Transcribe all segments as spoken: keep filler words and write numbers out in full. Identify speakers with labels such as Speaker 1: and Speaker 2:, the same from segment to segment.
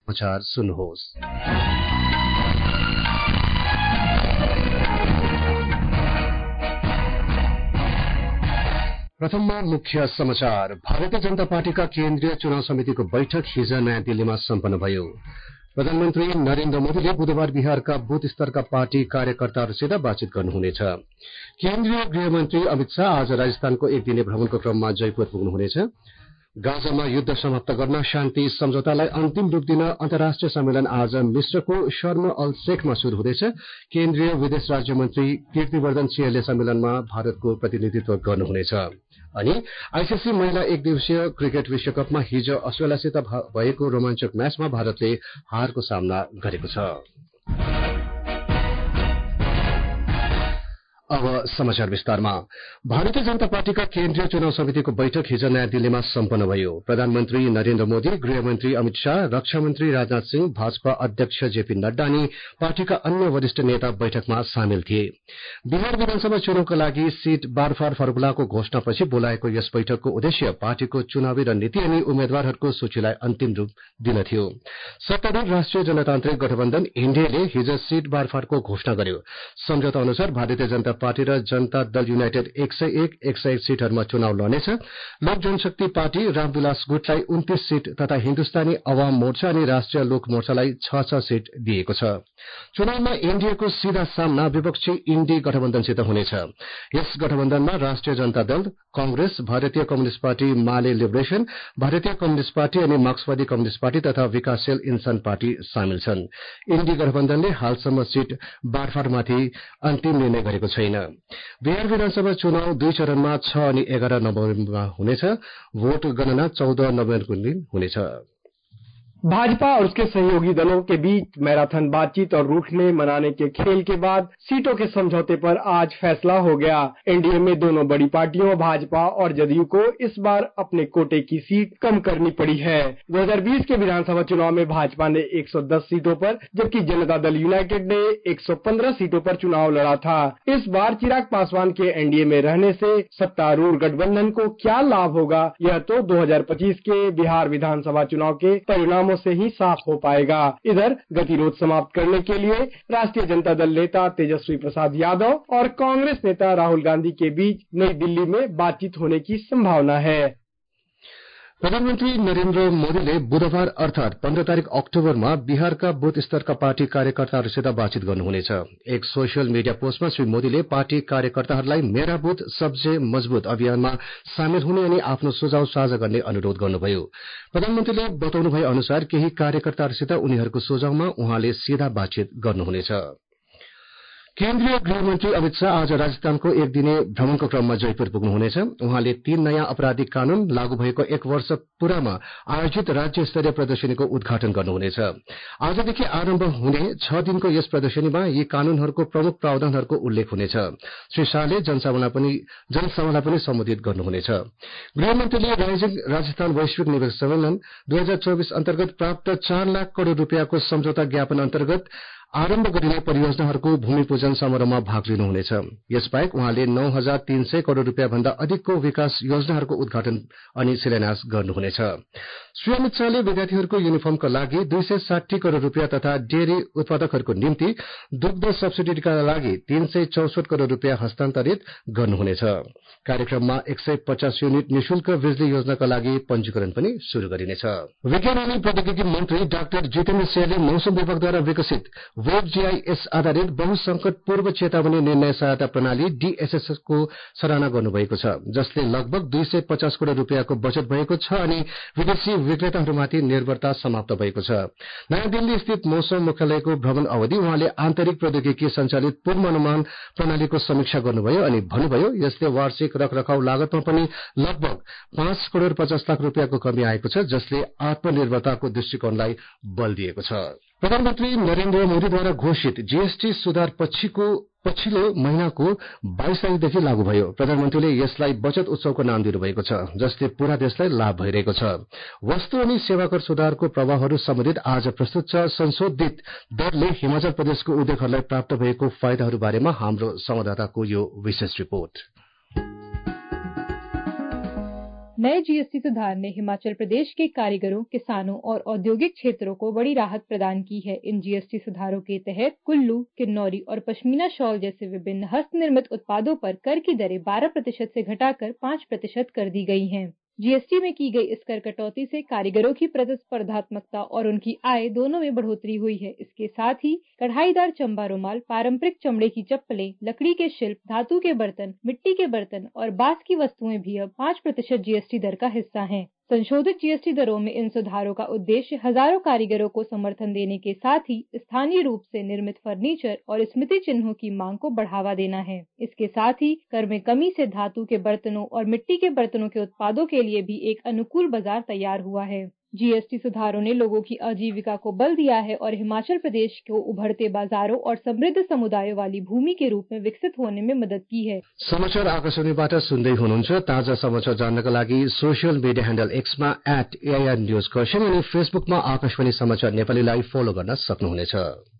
Speaker 1: समाचार सुन्नुहोस्। प्रथममा मुख्य समाचार। भारतीय जनता पार्टीका केन्द्रीय चुनाव समितिको बैठक हिज नयाँ दिल्लीमा सम्पन्न भयो। प्रधानमन्त्री नरेन्द्र मोदीले बुधबार बिहारका बूथ स्तरका पार्टी कार्यकर्ताहरूसित बातचीत गर्नुहुनेछ। केन्द्रीय गृहमन्त्री अमित शाह आज राजस्थानको एक दिने भ्रमणको क्रममा जयपुर पुग्नुहुनेछ। गाजामा युद्ध समाप्त गर्न शान्ति सम्झौतालाई अन्तिम रूप दिन अन्तर्राष्ट्रिय सम्मेलन आज मिश्रको शर्म अल शेखमा शुरू हुँदैछ। केन्द्रीय विदेश राज्य मन्त्री कीर्तिवर्धन सिंहले सम्मेलनमा भारतको प्रतिनिधित्व गर्नुहुनेछ। अनि आईसीसी महिला एक दिवसीय क्रिकेट विश्वकपमा हिज अस्ट्रेलियासित भएको रोमाञ्चक म्याचमा भारतले हारको सामना गरेको छ। अब समाचार विस्तारमा। भारतीय जनता पार्टीका केन्द्रीय चुनाव समितिको बैठक हिज नयाँ दिल्लीमा सम्पन्न भयो। प्रधानमन्त्री नरेन्द्र मोदी, गृहमन्त्री अमित शाह, रक्षा मन्त्री राजनाथ सिंह, भाजपा अध्यक्ष जेपी नड्डा अनि पार्टीका अन्य वरिष्ठ नेता बैठकमा सामेल थिए। बिहार विधानसभा चुनावका लागि सीट बाँडफाँड फर्मुलाको घोषणापछि बोलाएको यस बैठकको उद्देश्य पार्टीको चुनावी रणनीति अनि उम्मेद्वारहरूको सूचीलाई अन्तिम रूप दिन थियो। सत्तारूढ़ राष्ट्रिय जनतान्त्रिक गठबन्धन एनडीएले हिज सीट बाँडफाँडको घोषणा गर्यो। सम्झौता अनुसार भारतीय जनता पार्टी र जनता दल युनाइटेड एक सय एक एक सय एक सीटहरूमा चुनाव लड्नेछ। लोक जनशक्ति पार्टी रामविलास गुटलाई उन्तीस सीट तथा हिन्दुस्तानी अवाम मोर्चा अनि राष्ट्रिय लोक मोर्चालाई छ छ सीट दिएको छ। चुनावमा एनडीएको सीधा सामना विपक्षी इन्डी गठबन्धनसित हुनेछ। यस गठबन्धनमा राष्ट्रिय जनता दल, कांग्रेस, भारतीय कम्युनिष्ट पार्टी माले लिबरेशन, भारतीय कम्युनिष्ट पार्टी अनि मार्क्सवादी कम्युनिष्ट पार्टी तथा विकासशील इन्सान पार्टी सामेल छन्। इन्डी गठबन्धनले हालसम्म सीट बाँडफाँडमाथि अन्तिम निर्णय गरेको छैन। बिहार विधानसभा चुनाव दुई चरणमा छ अनि एघार नोभेम्बरमा हुनेछ। भोट गणना चौध नोभेम्बरको दिन हुनेछ।
Speaker 2: भाजपा और उसके सहयोगी दलों के बीच मैराथन बातचीत और रूठने मनाने के खेल के बाद सीटों के समझौते पर आज फैसला हो गया। एनडीए में दोनों बड़ी पार्टियों भाजपा और जदयू को इस बार अपने कोटे की सीट कम करनी पड़ी है। दो हज़ार बीस के विधानसभा चुनाव में भाजपा ने एक सौ दस सीटों पर जबकि जनता दल यूनाइटेड ने एक सौ पंद्रह सीटों पर चुनाव लड़ा था। इस बार चिराग पासवान के एनडीए में रहने से सत्तारूढ़ गठबंधन को क्या लाभ होगा, यह तो दो हज़ार पच्चीस के बिहार विधानसभा चुनाव के परिणाम से ही साफ हो पाएगा। इधर गतिरोध समाप्त करने के लिए राष्ट्रीय जनता दल नेता तेजस्वी प्रसाद यादव और कांग्रेस नेता राहुल गांधी के बीच नई दिल्ली में बातचीत होने की संभावना है।
Speaker 1: प्रधानमन्त्री नरेन्द्र मोदीले बुधबार अर्थात पन्ध्र तारिक अक्टोबरमा बिहारका बूथ स्तरका पार्टी कार्यकर्ताहरूसित बातचीत गर्नुहुनेछ। एक सोसियल मीडिया पोस्टमा श्री मोदीले पार्टी कार्यकर्ताहरूलाई मेरा बूथ सबसे मजबूत अभियानमा सामेल हुने अनि आफ्नो सुझाव साझा गर्ने अनुरोध गर्नुभयो। प्रधानमन्त्रीले बताउनु भए अनुसार केही कार्यकर्ताहरूसित उनीहरूको सुझावमा उहाँले सीधा बातचीत गर्नुहुनेछ। केन्द्रीय गृहमन्त्री अमित शाह आज राजस्थानको एक दिने भ्रमणको क्रममा जयपुर पुग्नुहुनेछ। उहाँले तीन नयाँ आपराधिक कानून लागू भएको एक वर्ष पूरामा आयोजित राज्य स्तरीय प्रदर्शनीको उद्घाटन गर्नुहुनेछ। आजदेखि आरम्भ हुने छ दिनको यस प्रदर्शनीमा यी कानूनहरूको प्रमुख प्रावधानहरूको उल्लेख हुनेछ। श्री शाहले जनसभालाई पनि जनसभालाई पनि सम्बोधित गर्नुहुनेछ। गृहमन्त्रीले राइजिङ राजस्थान वैश्विक निवेश सम्मेलन दुई हजार चौबीस अन्तर्गत प्राप्त चार लाख करोड़ रूपियाँको सम्झौता ज्ञापन अन्तर्गत आरम्भ गरिने परियोजनाहरूको भूमि पूजन समारोहमा भाग लिनुहुनेछ। यसबाहेक उहाँले नौ हजार तीन सय करोड़ रूपियाँ भन्दा अधिकको विकास योजनाहरूको उद्घाटन अनि शिलान्यास गर्नुहुनेछ। श्री अमित शाहले विद्यार्थीहरूको युनिफर्मका लागि दुई सय साठी करोड़ रूपियाँ तथा डेयरी उत्पादकहरूको निम्ति दुग्ध सब्सिडीका लागि तीन सय चौसठ करोड़ रूपियाँ हस्तान्तरित गर्नुहुनेछ। कार्यक्रममा एक सय पचास युनिट निशुल्क बिजुली योजनाका लागि पंजीकरण पनि शुरू गरिनेछ। विज्ञान अनि प्रौद्योगिकी मन्त्री डाक्टर जितेन्द्र सिंहले मौसम विभागद्वारा विकसित वेब जीआईएस आधारित बहुसंकट पूर्व चेतावनी निर्णय सहायता प्रणाली डीएसएस को सराहना गर्नुभएको छ, जसले लगभग दुई सय पचास करोड़ रूपियाँको बचत भएको छ अनि विदेशी विक्रेताहरूमाथि निर्भरता समाप्त भएको छ। नयाँ दिल्ली स्थित मौसम मुख्यालयको भ्रमण अवधि उहाँले आन्तरिक प्रौद्योगिकी सञ्चालित पूर्वानुमान प्रणालीको समीक्षा गर्नुभयो अनि भन्नुभयो यसले वार्षिक रखरखाउ लागतमा पनि लगभग पाँच करोड़ पचास लाख रूपियाँको कमी आएको छ, जसले आत्मनिर्भरताको दृष्टिकोणलाई बल दिएको छ। प्रधानमन्त्री नरेन्द्र मोदीद्वारा घोषित जीएसटी सुधार पछिको पछिल्लो महिनाको बाइस तारिकदेखि लागू भयो। प्रधानमन्त्रीले यसलाई बचत उत्सवको नाम दिनुभएको छ, जसले पूरा देशलाई लाभ भइरहेको छ। वस्तु अनि सेवाकर सुधारको प्रभावहरू सम्बन्धित आज प्रस्तुत छ संशोधित दरले हिमाचल प्रदेशको उद्योगहरूलाई प्राप्त भएको फाइदाहरू बारेमा हाम्रो संवाददाताको यो विशेष रिपोर्ट।
Speaker 3: नए जीएसटी सुधार ने हिमाचल प्रदेश के कारीगरों, किसानों और औद्योगिक क्षेत्रों को बड़ी राहत प्रदान की है। इन जीएसटी सुधारों के तहत कुल्लू, किन्नौरी और पश्मीना शॉल जैसे विभिन्न हस्तनिर्मित उत्पादों पर कर की दरें बारह प्रतिशत से घटाकर पाँच प्रतिशत कर दी गई हैं। जीएसटी में की गई इस कर कटौती से कारीगरों की प्रतिस्पर्धात्मकता और उनकी आय दोनों में बढ़ोतरी हुई है। इसके साथ ही कढ़ाईदार चंबा रुमाल, पारंपरिक चमड़े की चप्पलें, लकड़ी के शिल्प, धातु के बर्तन, मिट्टी के बर्तन और बांस की वस्तुएं भी अब पाँच प्रतिशत जीएसटी दर का हिस्सा हैं। संशोधित जीएसटी दरों में इन सुधारों का उद्देश्य हजारों कारीगरों को समर्थन देने के साथ ही स्थानीय रूप से निर्मित फर्नीचर और स्मृति चिन्हों की मांग को बढ़ावा देना है। इसके साथ ही कर में कमी से धातु के बर्तनों और मिट्टी के बर्तनों के उत्पादों के लिए भी एक अनुकूल बाजार तैयार हुआ है। जीएसटी सुधारों ने लोगों की आजीविका को बल दिया है और हिमाचल प्रदेश को उभरते बाजारों और समृद्ध समुदायों वाली भूमि के रूप में विकसित होने में मदद की है।
Speaker 1: समाचार आकाशवाणीबाट सुन्दै हुनुहुन्छ। ताजा समाचार जान्नका लागि सोशल मिडिया ह्यान्डल एक्समा एट एआईआर न्यूज खरसाङ अनि फेसबुकमा आकाशवाणी समाचार नेपालीलाई फलो गर्न सक्नुहुनेछ।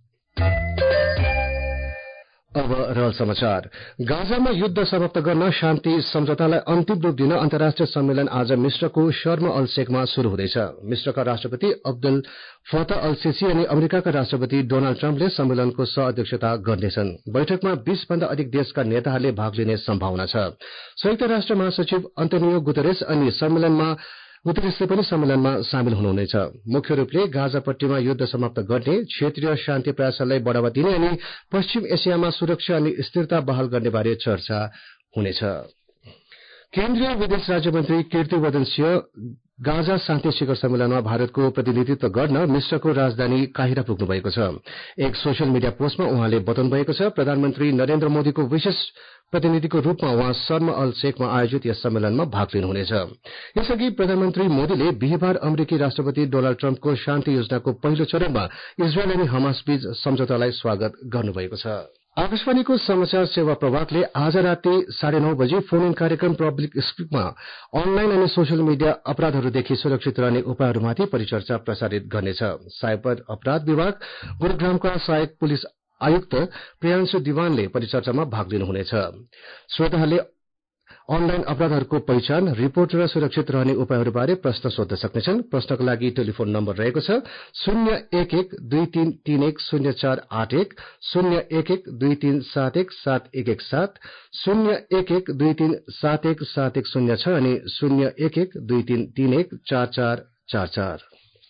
Speaker 1: अब रहल समाचार। गाजामा युद्ध समाप्त गर्न शान्ति सम्झौतालाई अन्तिम रूप दिन अन्तर्राष्ट्रिय सम्मेलन आज मिस्रको शर्म अल शेखमा शुरू हुँदैछ। मिस्रका राष्ट्रपति अब्दुल फतह अल सिसी अनि अमेरिकाका राष्ट्रपति डोनाल्ड ट्रम्पले सम्मेलनको सह-अध्यक्षता गर्नेछन्। बैठकमा बीस भन्दा अधिक देशका नेताहरूले भाग लिने सम्भावना छ। संयुक्त राष्ट्र महासचिव अन्तोनियो गुतेरेस अनि सम्मेलनमा गुतेरेसले पनि सम्मेलनमा सामेल हुनुहुनेछ। मुख्य रूपले गाजापट्टीमा युद्ध समाप्त गर्ने, क्षेत्रीय शान्ति प्रयासहरूलाई बढ़ावा दिने अनि पश्चिम एसियामा सुरक्षा अनि स्थिरता बहाल गर्ने बारे चर्चा हुनेछ। केन्द्रीय विदेश राज्य मन्त्री कीर्तिवर्धन सिंह गाजा शान्ति शिखर सम्मेलनमा भारतको प्रतिनिधित्व गर्न मिस्रको राजधानी काहिरा पुग्नु भएको छ। एक सोशल मिडिया पोस्टमा उहाँले बताउनु भएको छ, प्रधानमन्त्री नरेन्द्र मोदीको विशेष प्रतिनिधिको रूपमा उहाँ शर्म अल शेखमा आयोजित यस सम्मेलनमा भाग लिनुहुनेछ। यसअघि प्रधानमन्त्री मोदीले बिहिबार अमेरिकी राष्ट्रपति डोनाल्ड ट्रम्पको शान्ति योजनाको पहिलो चरणमा इजरायल अनि हमास बीच सम्झौतालाई स्वागत गर्नुभएको छ। आकाशवाणीको समाचार सेवा प्रभागले आज राति साढे नौ बजे फोन इन कार्यक्रम पब्लिक स्पिकमा अनलाइन अनि सोशल मिडिया अपराधहरूदेखि सुरक्षित रहने उपायहरूमाथि परिचर्चा प्रसारित गर्नेछ। साइबर अपराध विभाग गुरूग्रामका सहायक पुलिस आयुक्त प्रियांशु दिवानले परिचर्चामा भाग लिनुहुनेछ। श्रोताहरूले अनलाइन अपराधहरूको पहिचान, रिपोर्ट र सुरक्षित रहने उपायहरूबारे प्रश्न सोध्न सक्नेछन्। प्रश्नको लागि टेलिफोन नम्बर रहेको छ शून्य एक एक दुई तीन तीन एक शून्य चार आठ एक, शून्य एक एक दुई तीन सात एक सात एक एक सात, शून्य एक एक दुई तीन सात एक सात एक शून्य छ अनि शून्य एक एक दुई तीन तीन एक चार चार चार चार।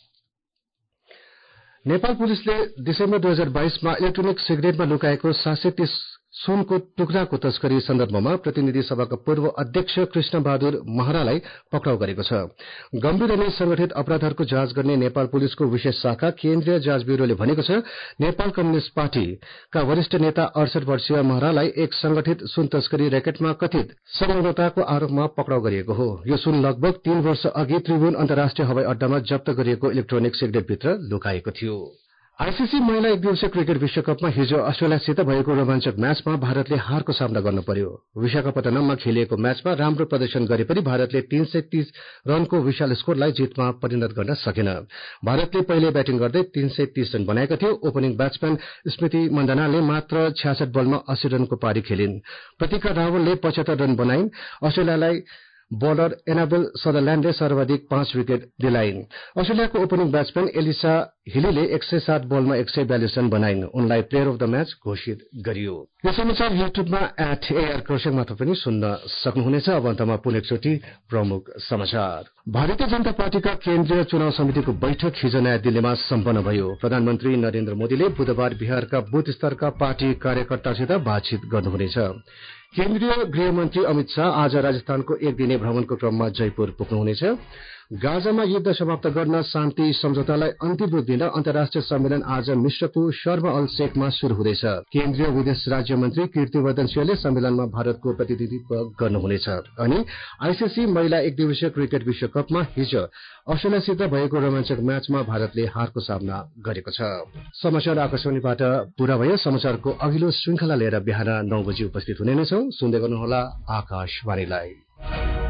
Speaker 1: नेपाल पुलिसले दिसम्बर दुई हजार बाइसमा इलेक्ट्रोनिक सिगरेटमा लुकाएको सात सय तीस सुनको टुक्राको तस्करी सन्दर्भमा प्रतिनिधि सभाका पूर्व अध्यक्ष कृष्ण बहादुर महरालाई पक्राउ गरेको छ। गम्भीर अनि संगठित अपराधहरूको जाँच गर्ने नेपाल पुलिसको विशेष शाखा केन्द्रीय जाँच ब्यूरोले भनेको छ, नेपाल कम्युनिष्ट पार्टीका वरिष्ठ नेता अडसठ वर्षीय महरालाई एक संगठित सुन तस्करी र्याकेटमा कथित संलग्नताको आरोपमा पक्राउ गरिएको हो। यो सुन लगभग तीन वर्ष अघि त्रिभुवन अन्तर्राष्ट्रिय हवाई अड्डामा जफ्त गरिएको इलेक्ट्रोनिक सिगरेटभित्र लुकाएको थियो। आईसीसी महिला एक दिवसीय क्रिकेट विश्वकपमा हिजो अस्ट्रेलियासित भएको रोमाञ्चक म्याचमा भारतले हारको सामना गर्न पर्यो। विशाखापट्टनममा खेलिएको म्याचमा राम्रो प्रदर्शन गरे पनि भारतले तीन सय तीस रनको विशाल स्कोरलाई जितमा परिणत गर्न सकेन। भारतले पहिले ब्याटिङ गर्दै तीन सय तीस रन बनाएको थियो। ओपनिङ ब्याट्सम्यान स्मृति मण्डनाले मात्र छ्यासठ बलमा अस्सी रनको पारी खेलिन्। प्रतिका रावलले पचहत्तर रन बनाइन्। अस्ट्रेलियालाई बलर एनाबेल सदरल्याण्डले सर्वाधिक पाँच विकेट दिलाइन्। अस्ट्रेलियाको ओपनिङ ब्याट्सम्यान एलिसा हिलीले एक सय सात बलमा एक सय बयालिस रन बनाइन्। उनलाई प्लेयर अफ द म्याच घोषित गरियो। यो समाचार युट्युबमा एट एआर खरसाङमा पनि सुन्न सक्नुहुनेछ। अब अन्तमा पुनः एकचोटि प्रमुख समाचार। भारतीय जनता पार्टीका केन्द्रीय चुनाव समितिको बैठक हिजो नयाँ दिल्लीमा सम्पन्न भयो। प्रधानमन्त्री नरेन्द्र मोदीले बुधबार बिहारका बुथ स्तरका पार्टी कार्यकर्तासित बातचित गर्नुहुनेछ। केन्द्रीय गृहमन्त्री अमित शाह आज राजस्थानको एक दिने भ्रमणको क्रममा जयपुर पुग्नुहुनेछ। गाजामा युद्ध समाप्त गर्न शान्ति सम्झौतालाई अन्तिम रूप दिन अन्तर्राष्ट्रिय सम्मेलन आज मिस्रको शर्म अल शेखमा शुरू हुँदैछ। केन्द्रीय विदेश राज्य मन्त्री कीर्तिवर्धन सिंहले सम्मेलनमा भारतको प्रतिनिधित्व गर्नुहुनेछ अनि आईसीसी महिला एक दिवसीय क्रिकेट विश्वकपमा हिजो अस्ट्रेलियासित भएको रोमाञ्चक म्याचमा भारतले हारको सामना गरेको छ। समाचार आकाशवाणीबाट पूरा भयो। समाचारको अघिल्लो श्रृंखला लिएर बिहान नौ बजी उपस्थित हुने नै छौं। सुन्दै गर्नुहोला आकाशवाणीलाई।